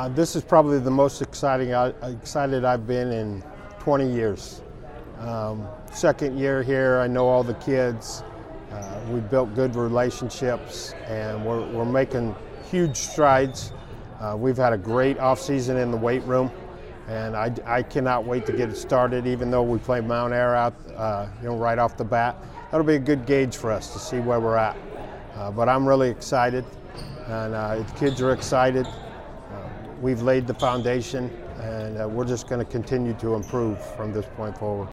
This is probably the most excited I've been in 20 years. Second year here, I know all the kids. We've built good relationships, and we're making huge strides. We've had a great off-season in the weight room, and I cannot wait to get it started. Even though we play Mount Ayr out, right off the bat, that'll be a good gauge for us to see where we're at. But I'm really excited, and the kids are excited. We've laid the foundation, and we're just going to continue to improve from this point forward.